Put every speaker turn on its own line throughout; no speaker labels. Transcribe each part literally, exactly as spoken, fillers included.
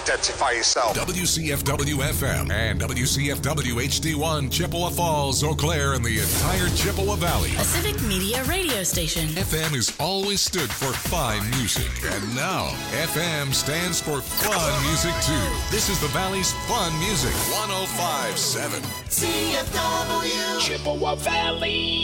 identify yourself.
W C F W F M and W C F W H D one, Chippewa Falls, Eau Claire, and the entire Chippewa Valley.
A civic media radio station.
F M has always stood for fine music, and now F M stands for fun music too. This is the Valley's fun music, one oh five point seven.
C F W Chippewa Valley.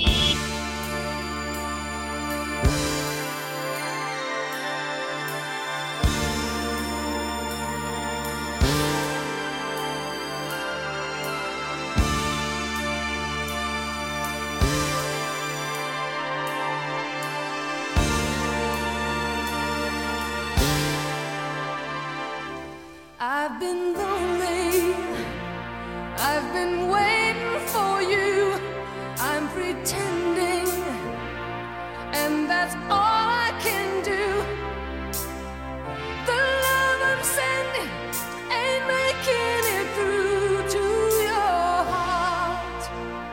I've been lonely, I've been waiting for you, I'm pretending, and that's all I can do. The love I'm sending ain't making it through to your heart.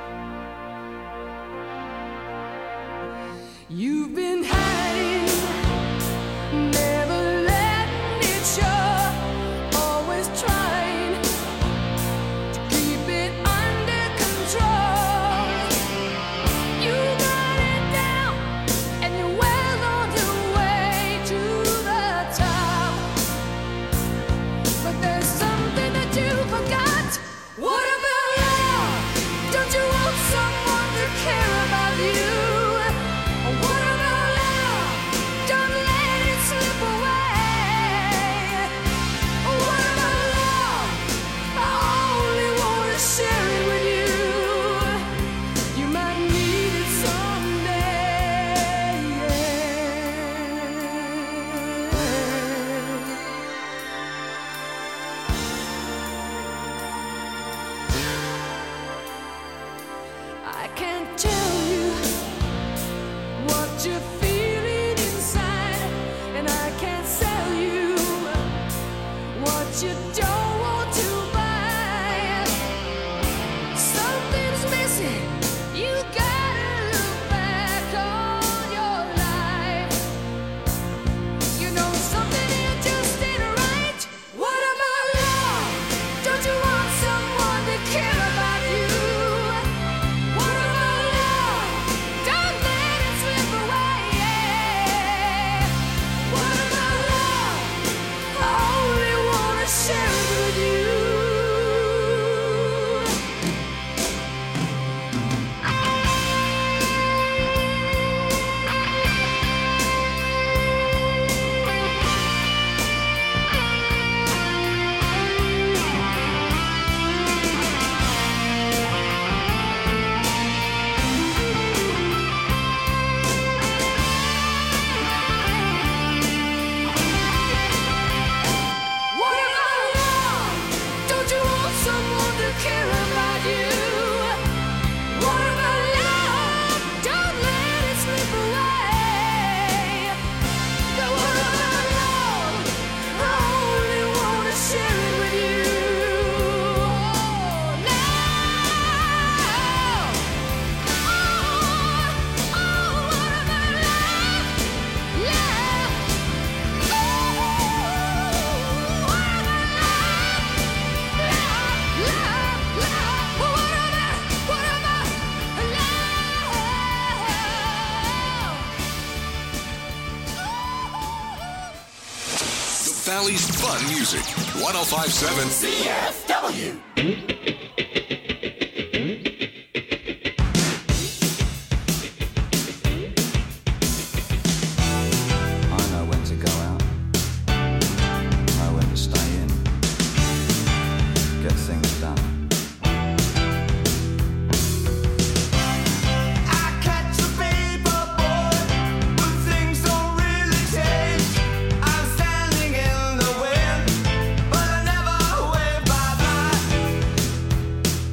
You've been hiding, never letting it show. Trying to keep it under control. You got it down, and you're well on your way to the top. But there's something that you forgot. What about love? Don't you want someone to care about you? What about love? Don't let it slip away. Share it with you. You might need it someday. I can't tell you what you're feeling inside, and I can't sell you what you don't want to buy. You gotta look back on your life. You know something here just ain't right. What about love? Don't you want someone to care about you? What about love? Don't let it slip away. What about love? I only wanna share it with you.
Valley's fun music, one oh five point seven
C F W.
Standing in the wind, but I never wave bye-bye.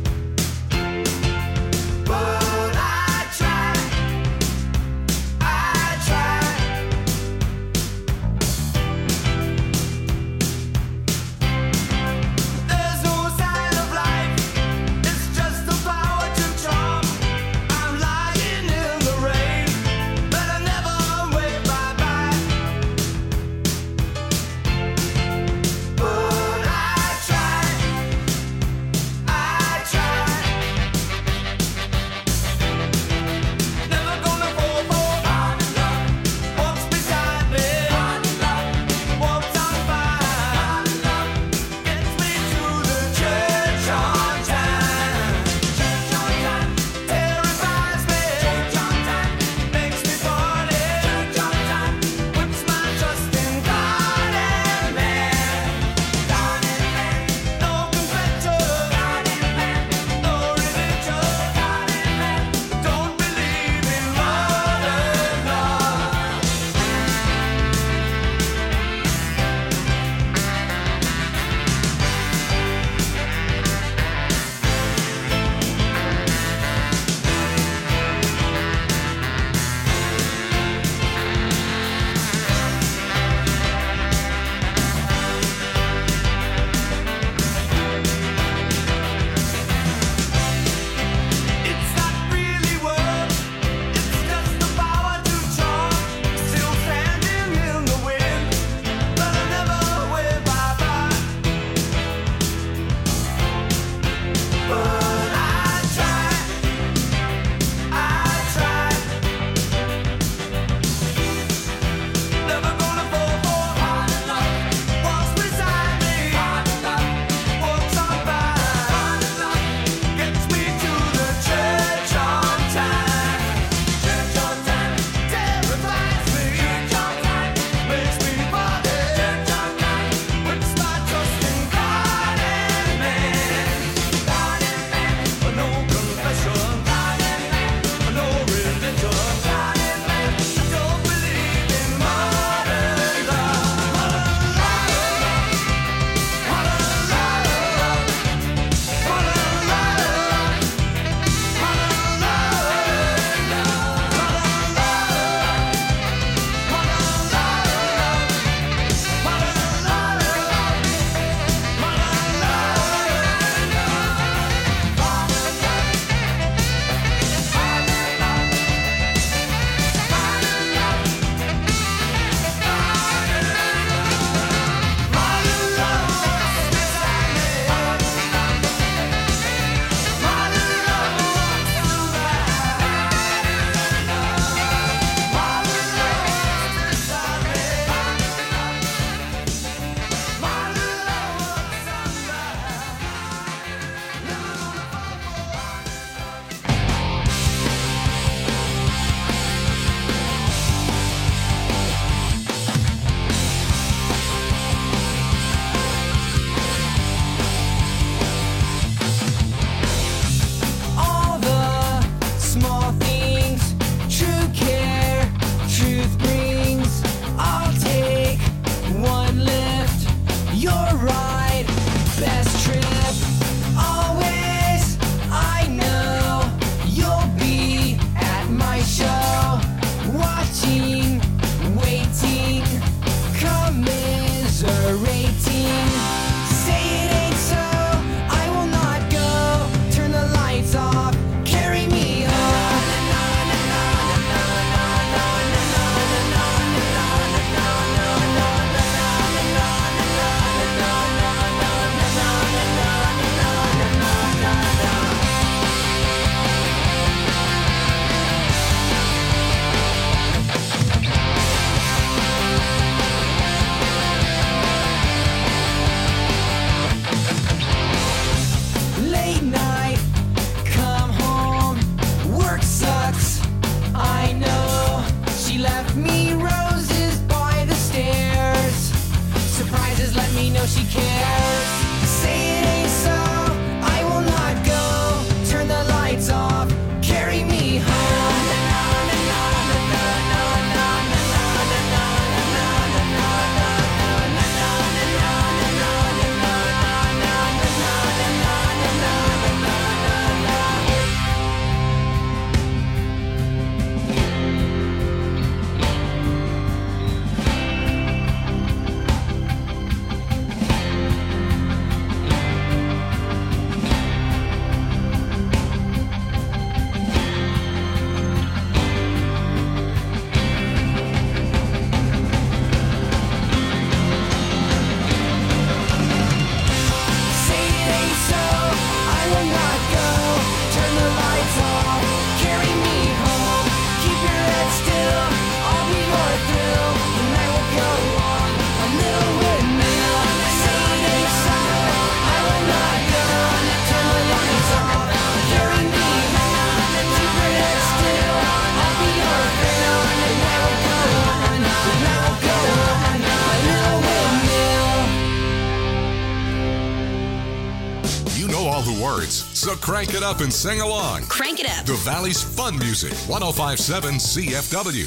feel she cares. Say it ain't so, I will not go. Turn the lights off, carry me home.
So crank it up and sing along.
Crank it up.
The Valley's Fun Music, one oh five point seven C F W.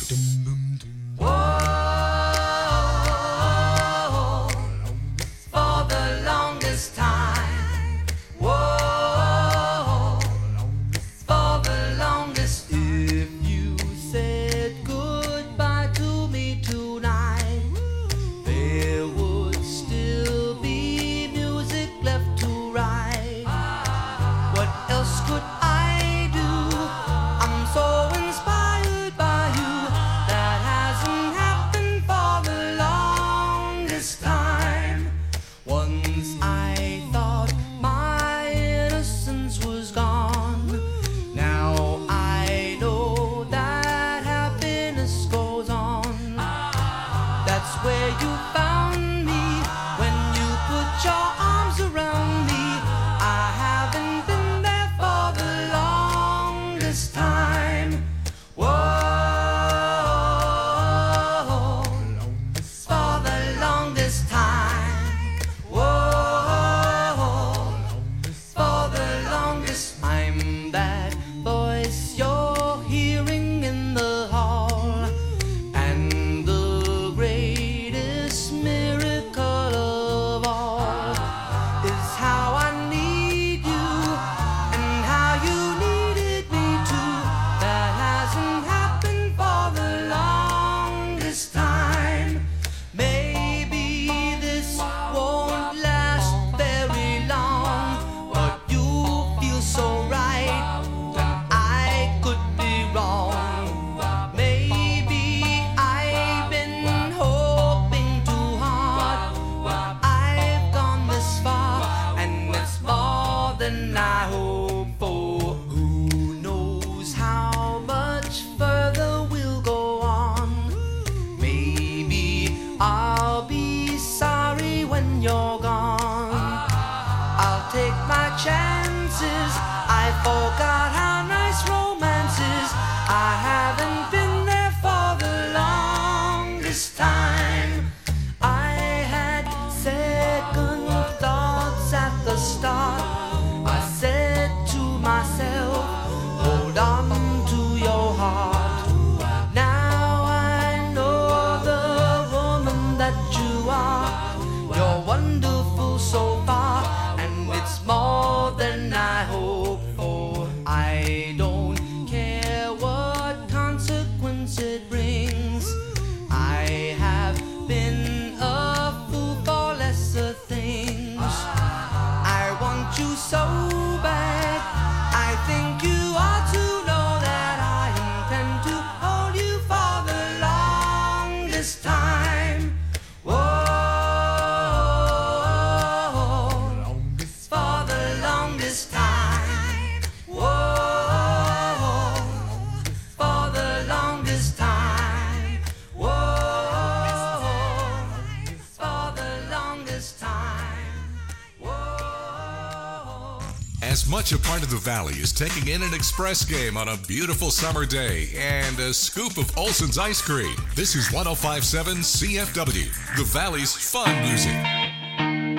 As much a part of the Valley as taking in an express game on a beautiful summer day and a scoop of Olson's ice cream. This is one oh five point seven C F W, the Valley's Fun Music.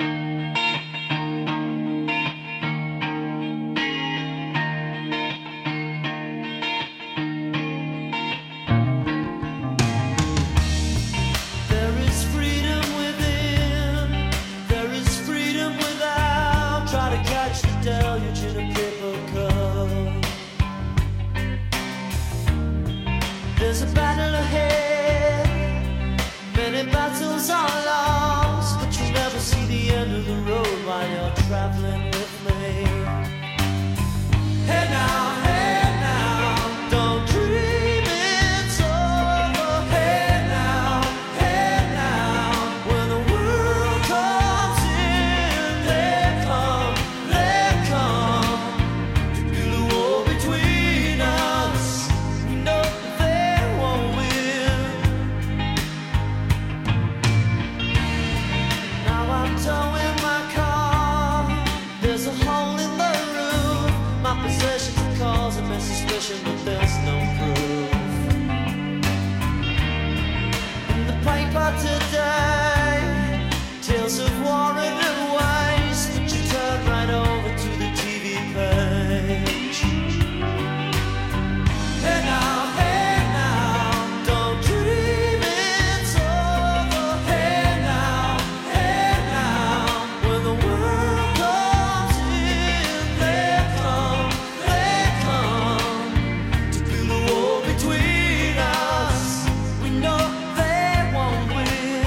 road while you're traveling with me. Hey now, hey now, don't dream it's over. Hey now, hey now, when the world comes in, they come, they come to build a wall between us. We know they won't win. Now I'm towing my car. There's a hole in the roof. My possessions are causing me suspicion, but there's no proof. In the paper today, tales of war and waste. But you turn right over to the T V page. Hey now, hey now, don't dream it's over. Hey now, hey now, when the world comes in, they come, they come to build a wall between us. We know they won't win.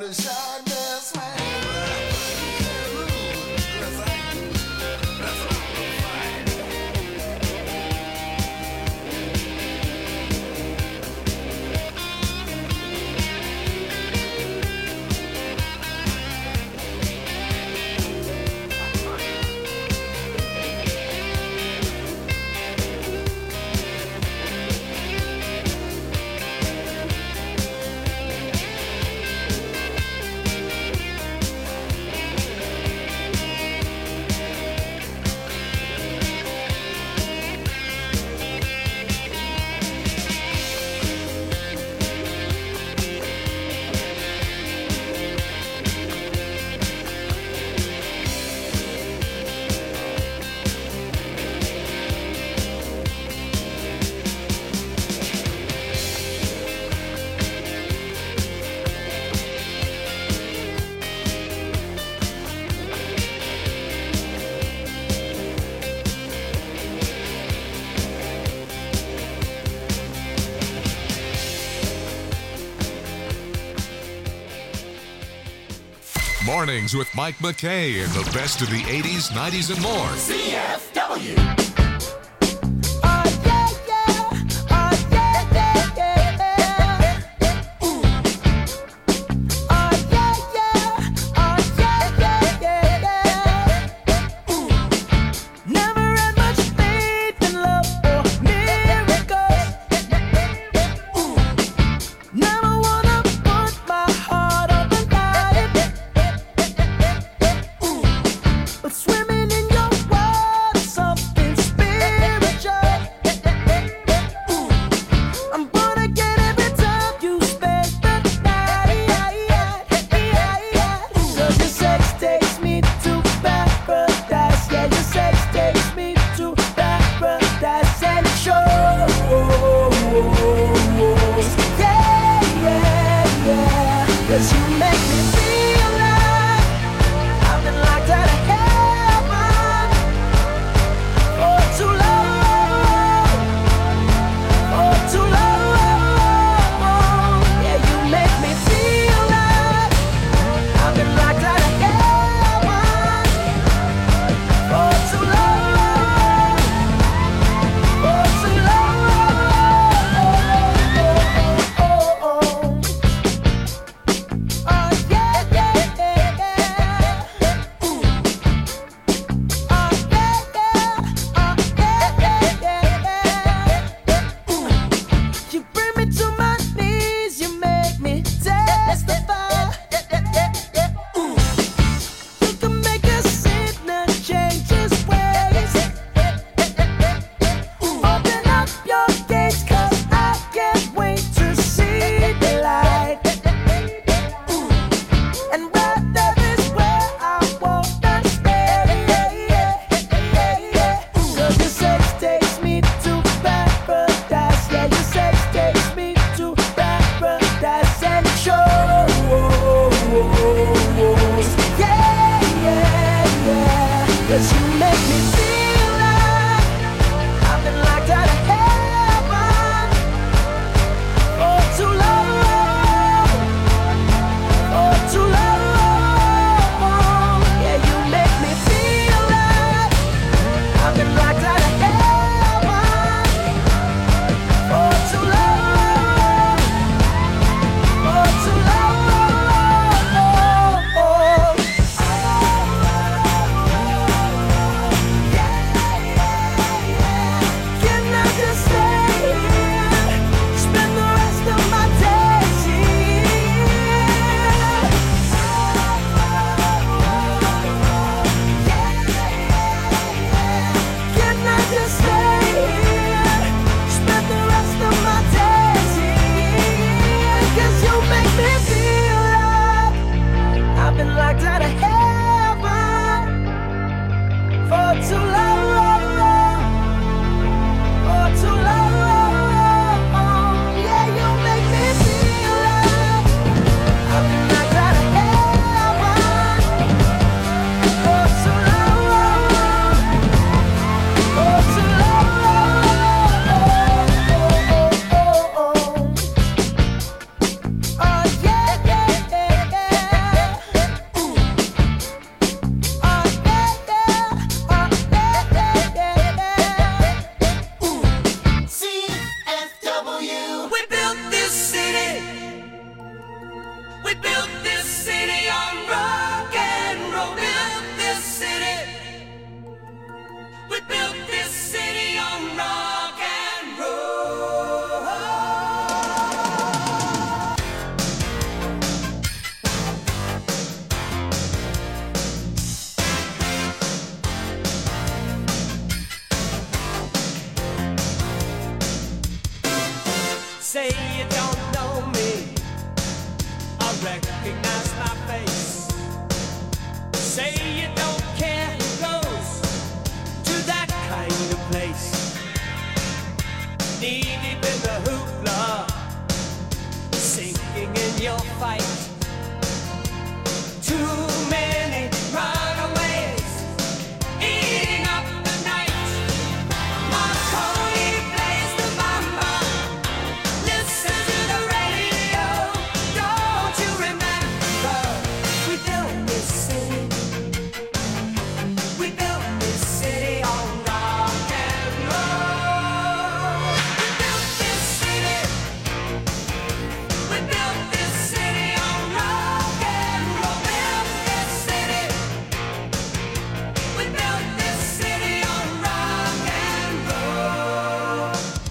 Mornings with Mike McKay and the best of the eighties, nineties, and more.
C F W.
Swimming in your world, something spiritual. say you don't know me. I recognize my face. Say you don't care who goes to that kind of place. Knee deep in the hoopla, sinking in your fight. Too many runaways eating up the night. Marconi plays the mama. Listen to the radio. Don't you remember? We built this city. We built this city on rock and roll. We built this city. We built this city on rock and roll. Built this city. We built this city on rock and roll.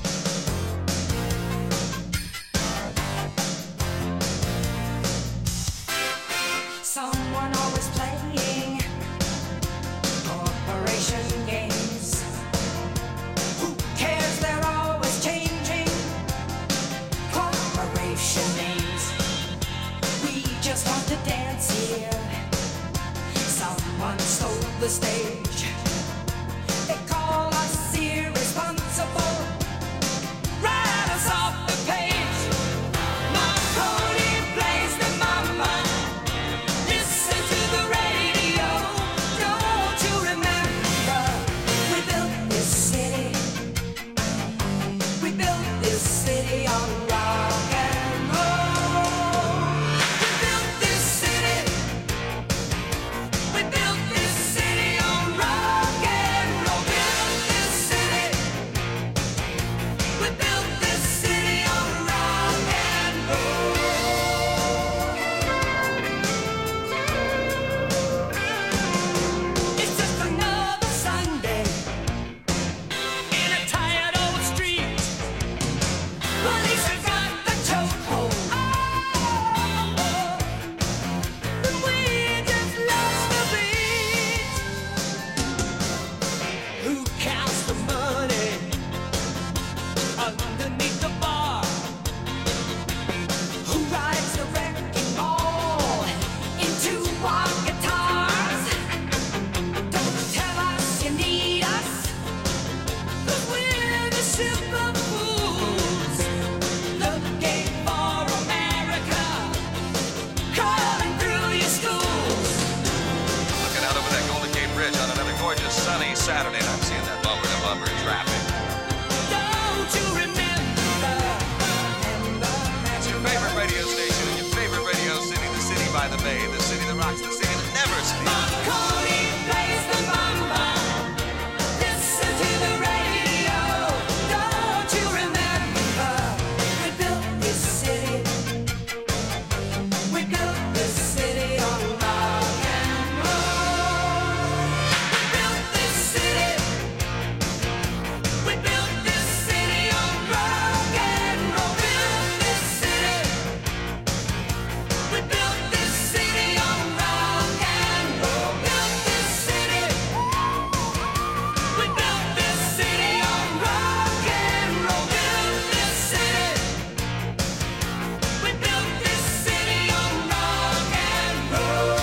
Someone always playing corporation games. Who cares? They're always changing corporation names. We just want to dance here. Someone stole the stage. They call us irresponsible. Write us off the page. Marconi plays the mama. Listen to the radio. Don't you remember? We built this city. We built this city on rock and roll. We built this city. We built this city on rock and roll. Built this city. We built this city on rock and roll. It's just another Sunday in a tired old street. Police have got the chokehold. And we just lost the beat. Who counts the money underneath the bar? Who rides the wrecking ball into our guitars? Don't tell us you need us, 'cause we're the ship of fools looking for America, crawling through your schools.
Looking out over that Golden Gate Bridge on another gorgeous sunny Saturday, and I'm seeing that bumper to bumper traffic.
Don't you remember?
It's your favorite radio station in your favorite radio city, the city by the bay, the city that rocks, the city that never sleeps.
Marconi plays the mama. Listen to the radio. Don't you remember? We built this city. We built this city on rock and roll. We built this city. We built this city on rock and roll. Built this city. We built this city on rock and roll. Built this city. We built this city on rock and roll. Built this city. We built this city on rock and roll.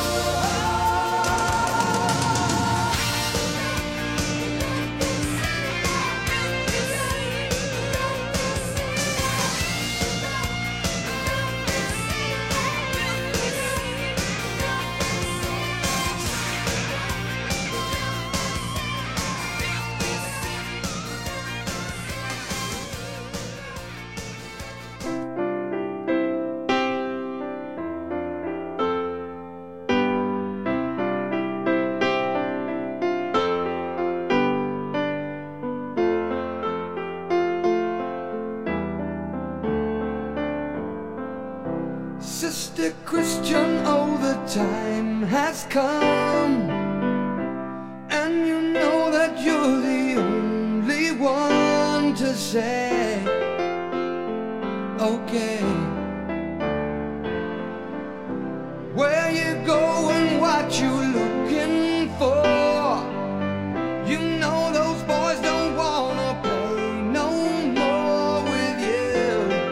Sister Christian, oh, the time has come, and you know that you're the only one to say, okay, where you going, what you looking for. You know those boys don't wanna play no more with you.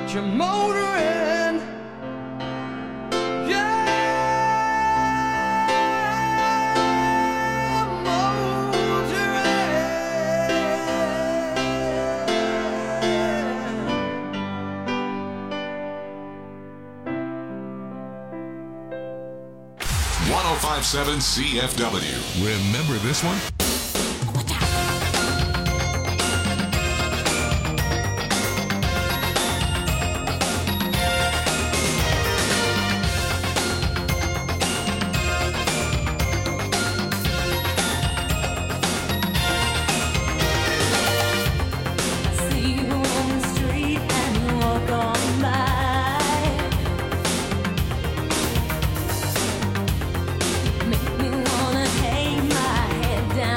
get you motoring. Yeah,
one oh five point seven C F W. Remember this one?
See you on the street and you walk on by. Make me wanna hang my head down.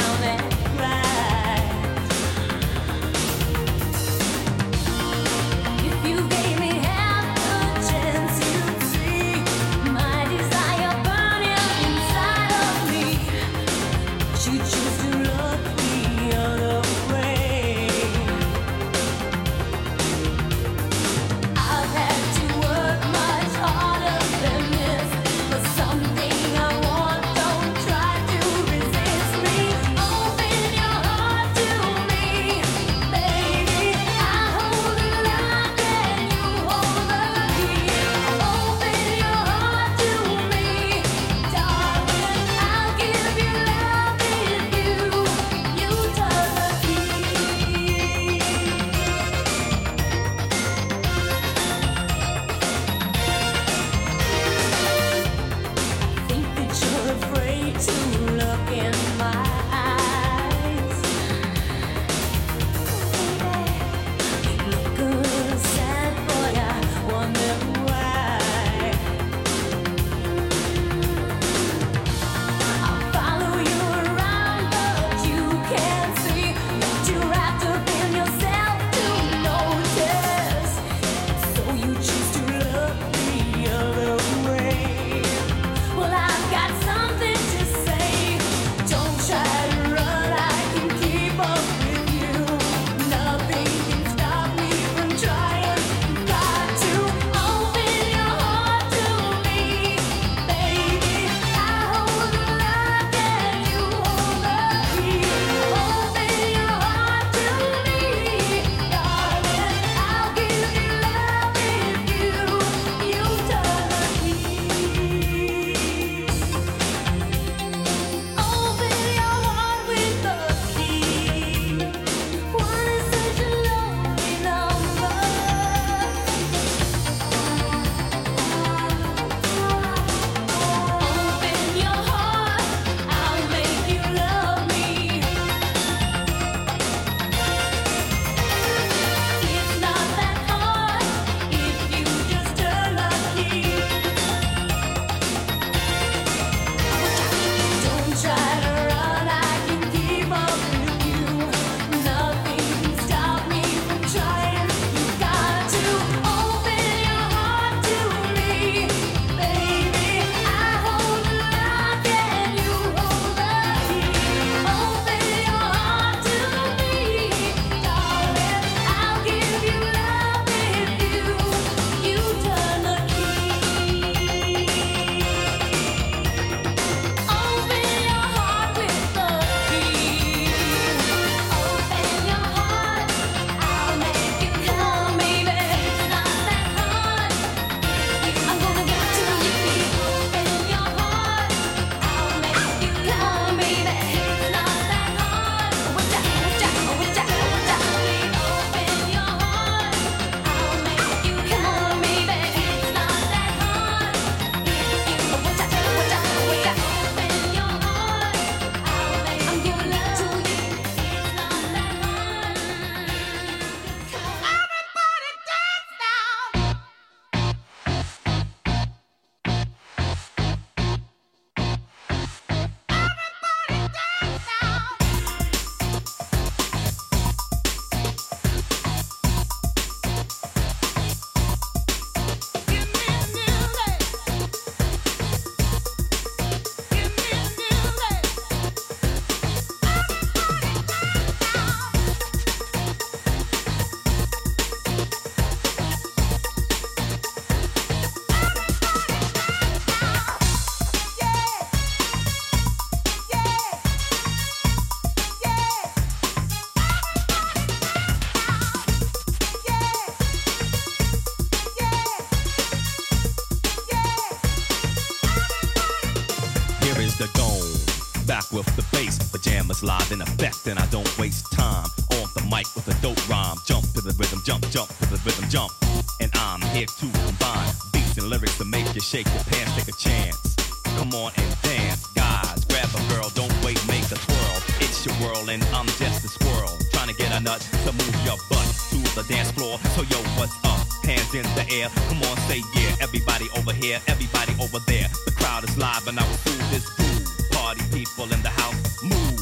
pajamas live in effect, and I don't waste time on the mic with a dope rhyme. Jump to the rhythm, jump, jump to the rhythm, jump. And I'm here to combine beats and lyrics to make you shake your pants, take a chance. Come on and dance, guys. Grab a girl, don't wait, make a twirl. It's your world and I'm just a squirrel, trying to get a nut to move your butt to the dance floor. So yo, what's up? Hands in the air, come on, say yeah. Everybody over here, everybody over there. The crowd is live and I will fool this fool. Party people in the house, move.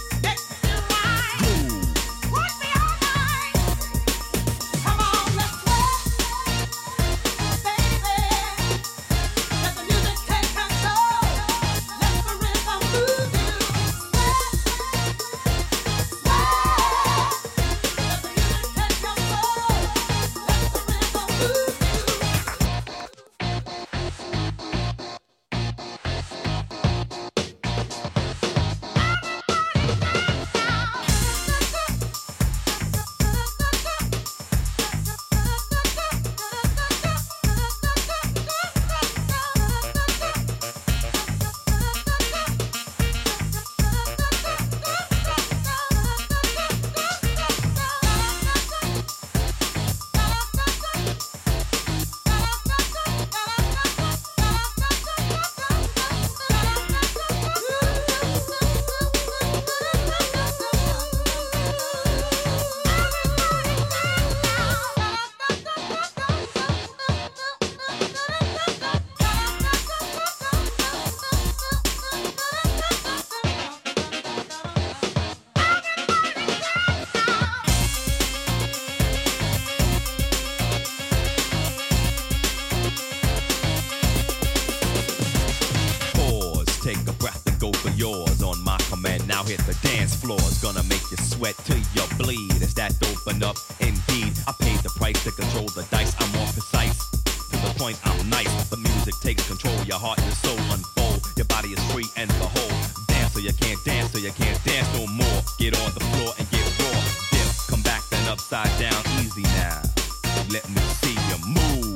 Hit the dance floor, it's gonna make you sweat till you bleed. Is that open up? Indeed, I paid the price to control the dice. I'm more precise, to the point I'm nice. The music takes control, your heart and your soul unfold. Your body is free and behold. Dance so you can't dance, so you can't dance no more. Get on the floor and get raw. Dip, come back then upside down, easy now. Let me see you move.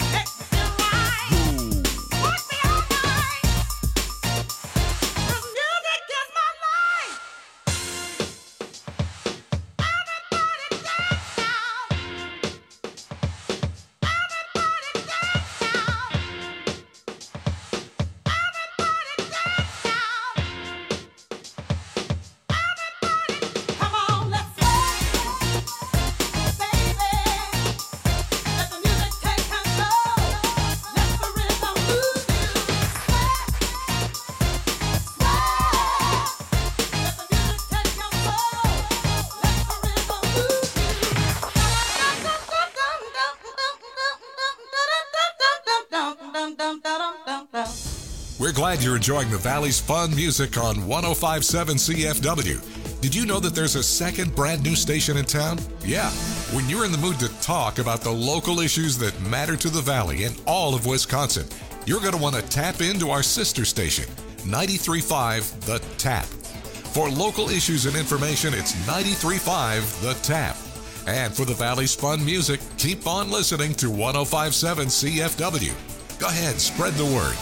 We're glad you're enjoying the Valley's fun music on one oh five point seven C F W. Did you know that there's a second brand new station in town? Yeah, when you're in the mood to talk about the local issues that matter to the Valley and all of Wisconsin, you're going to want to tap into our sister station, ninety-three point five The Tap. For local issues and information, it's ninety-three point five The Tap. And for the Valley's fun music, keep on listening to one oh five point seven C F W. Go ahead, spread the word.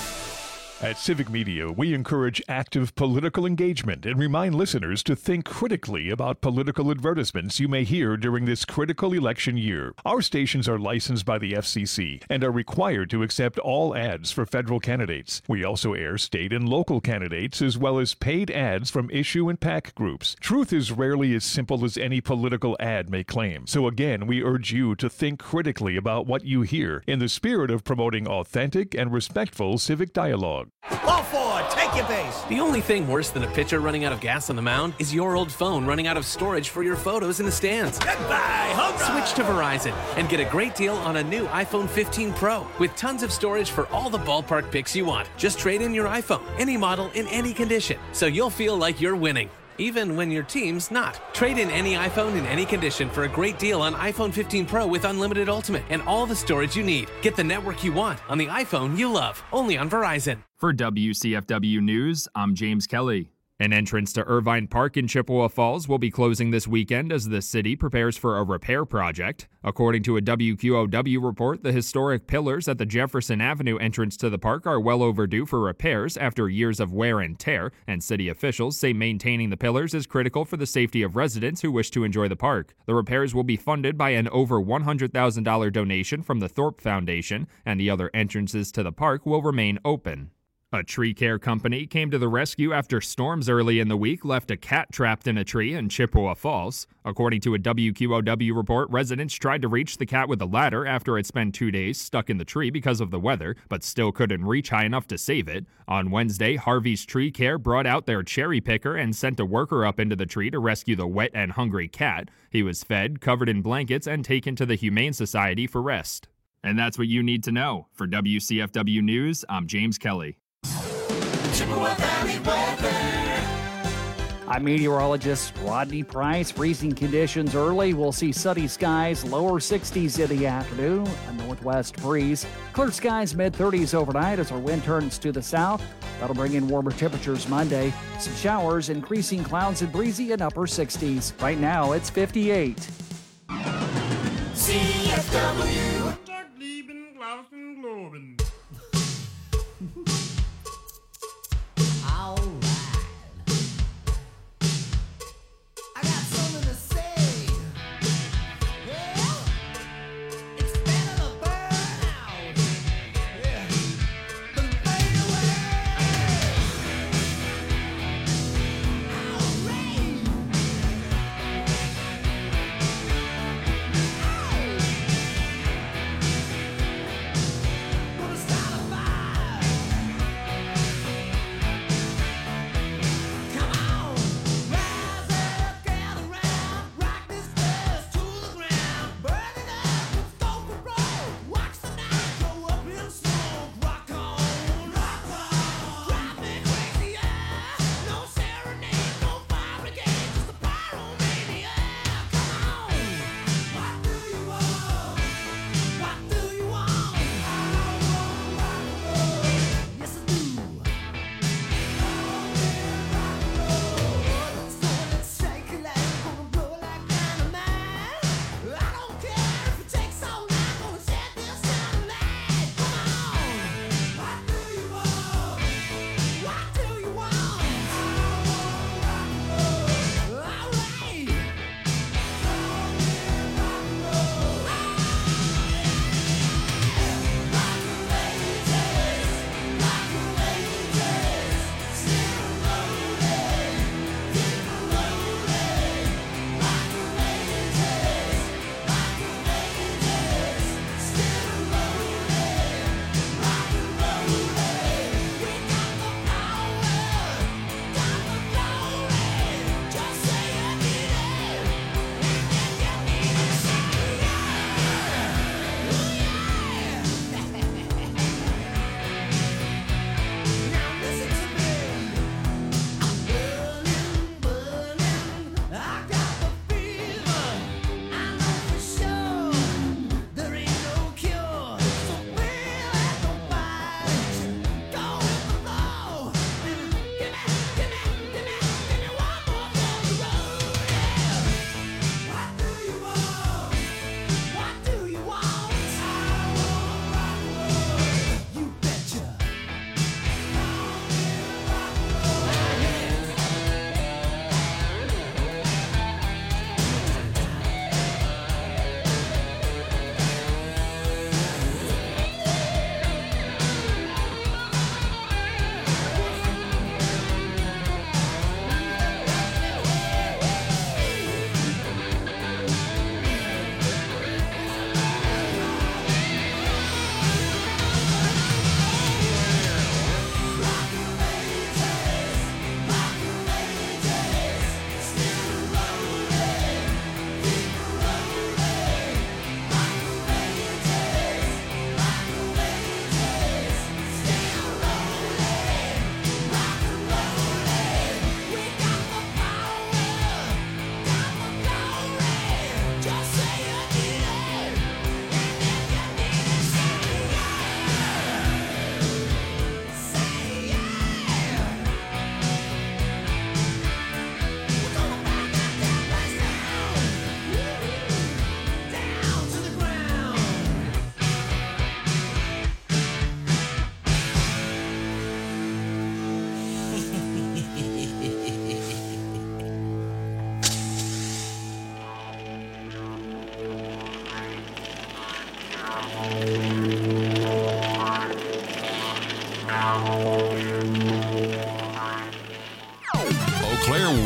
At Civic Media, we encourage active political engagement and remind listeners to think critically about political advertisements you may hear during this critical election year. Our stations are licensed by the F C C and are required to accept all ads for federal candidates. We also air state and local candidates as well as paid ads from issue and PAC groups. Truth is rarely as simple as any political ad may claim. So again, we urge you to think critically about what you hear in the spirit of promoting authentic and respectful civic dialogue.
Ball forward, take your base.
The only thing worse than a pitcher running out of gas on the mound is your old phone running out of storage for your photos in the stands.
Goodbye, home run.
Switch to Verizon and get a great deal on a new iPhone fifteen Pro with tons of storage for all the ballpark pics you want. Just trade in your iPhone, any model, in any condition, so you'll feel like you're winning, even when your team's not. Trade in any iPhone in any condition for a great deal on iPhone fifteen Pro with unlimited Ultimate and all the storage you need. Get the network you want on the iPhone you love, only on Verizon.
For W C F W News, I'm James Kelly. An entrance to Irvine Park in Chippewa Falls will be closing this weekend as the city prepares for a repair project. According to a W Q O W report, the historic pillars at the Jefferson Avenue entrance to the park are well overdue for repairs after years of wear and tear, and city officials say maintaining the pillars is critical for the safety of residents who wish to enjoy the park. The repairs will be funded by an over one hundred thousand dollars donation from the Thorpe Foundation, and the other entrances to the park will remain open. A tree care company came to the rescue after storms early in the week left a cat trapped in a tree in Chippewa Falls. According to a W Q O W report, residents tried to reach the cat with a ladder after it spent two days stuck in the tree because of the weather, but still couldn't reach high enough to save it. On Wednesday, Harvey's Tree Care brought out their cherry picker and sent a worker up into the tree to rescue the wet and hungry cat. He was fed, covered in blankets, and taken to the Humane Society for rest. And that's what you need to know. For W C F W News, I'm James Kelly.
Chippewa Valley weather.
I'm meteorologist Rodney Price. Freezing conditions early. We'll see sunny skies, lower sixties in the afternoon, a northwest breeze. Clear skies, mid thirties overnight as our wind turns to the south. That'll bring in warmer temperatures Monday. Some showers, increasing clouds and breezy in upper sixties. Right now, it's fifty-eight.
C F W.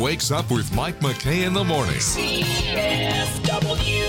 wakes up with Mike McKay in the morning.
C F W.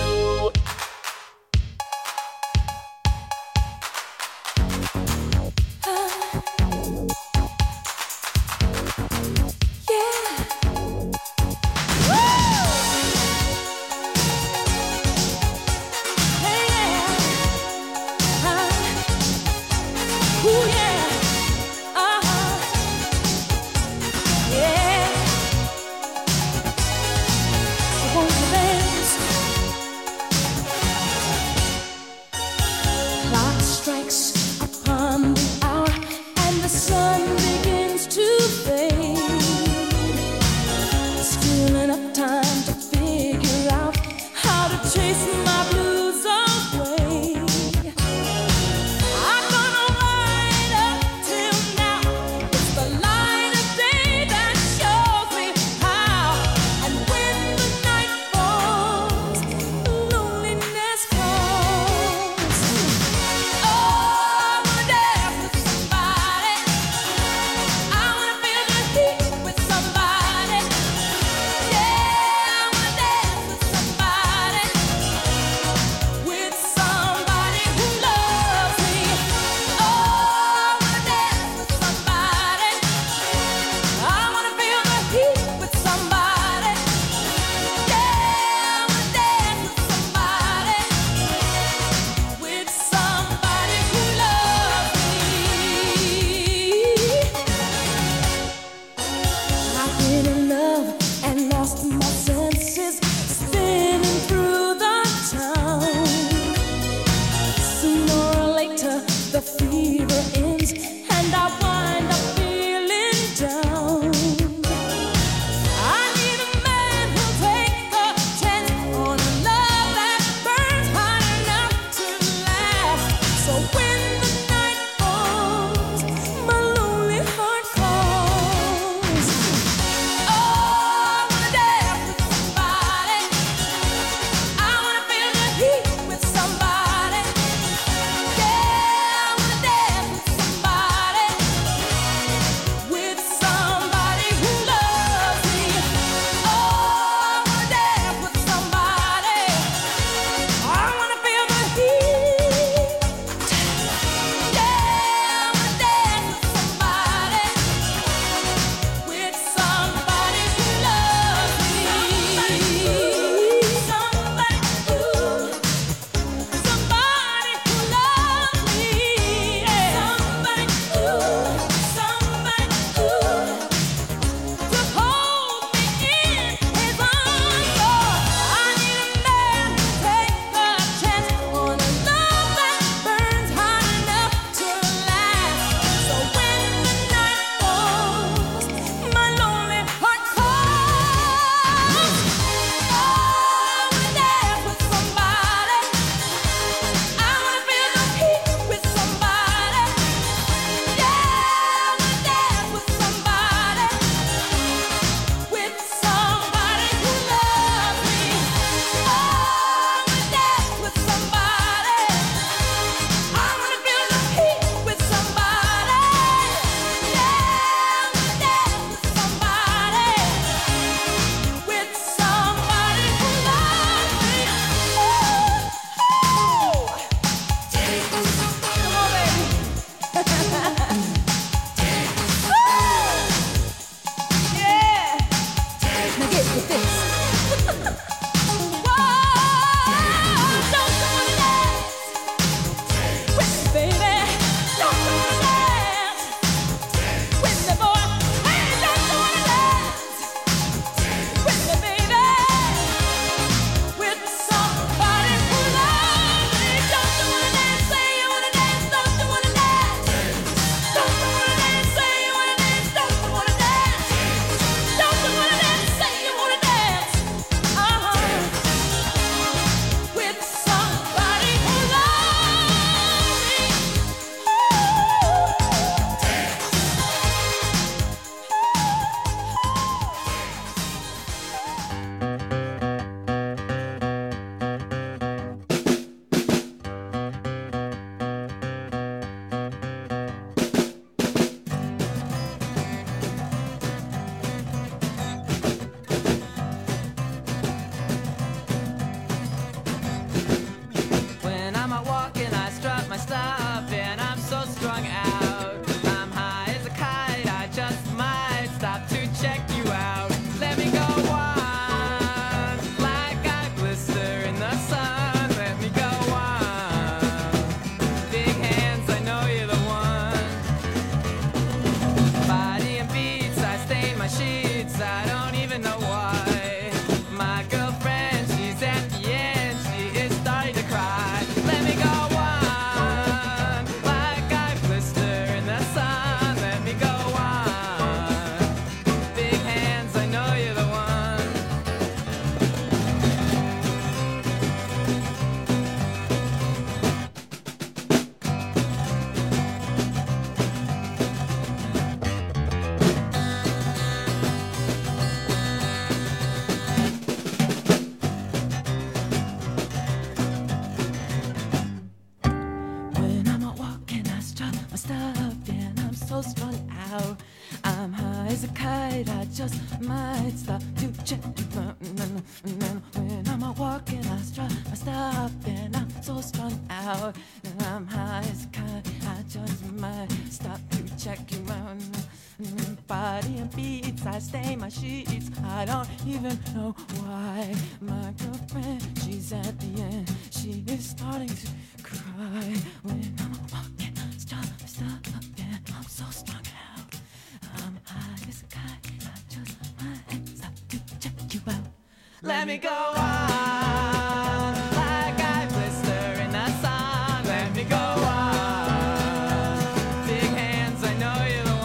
as a kite, I just might stop to check you out. And then, and then when I'm out walking, I stop, I stop, and I'm so strung out. And I'm high as a kite, I just might stop to check you out. And body and beats, I stain my sheets. I don't even know why. My girlfriend, she's at the end. She is starting to cry when I'm walking. Stop, stop, and I'm so strung out. I'm high as a kite. I just might stop to check you out. Let me go on like I blister in the sun. Let me go on. Big hands, I know you're the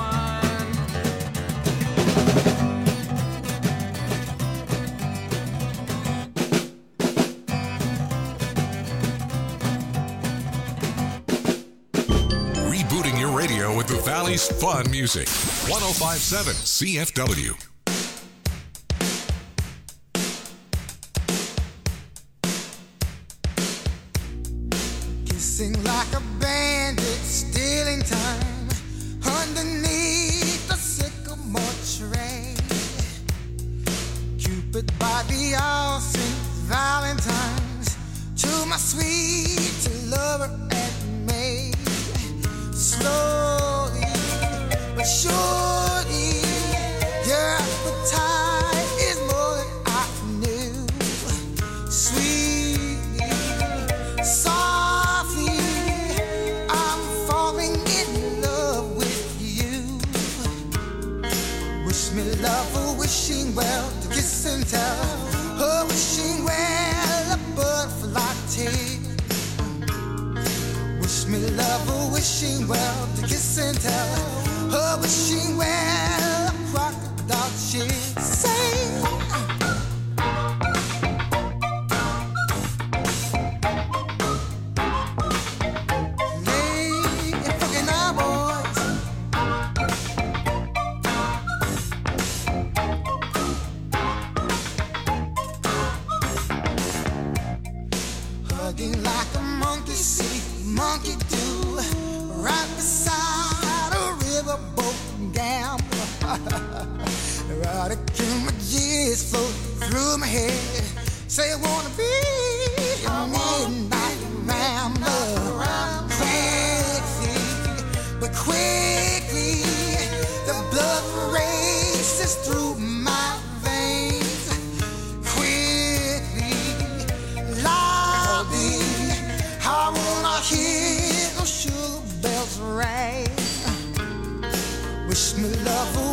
Rebooting your radio with the Valley's fun music. one oh five point seven C F W.
Kissing like a bandit, stealing time underneath the sycamore tree. Cupid by the all Saint Valentine's to my sweet lover and me. Slowly but surely, your appetite is more than I knew. Sweetly, softly, I'm falling in love with you. Wish me love, a wishing well, to kiss and tell. A wishing well, a butterfly tale. Wish me love, a wishing well, to kiss and tell. A wishing well, a crocodile she'll say. Lay and fucking our boys. Hugging like a monkey see, monkey do, right beside a riverboat gambler. Right till my G's float through my head. Say I wanna be a midnight rambler. Crazy, but quickly the blood races through my veins. Quickly, loudly, I wanna hear those sugar bells ring. Wish me love.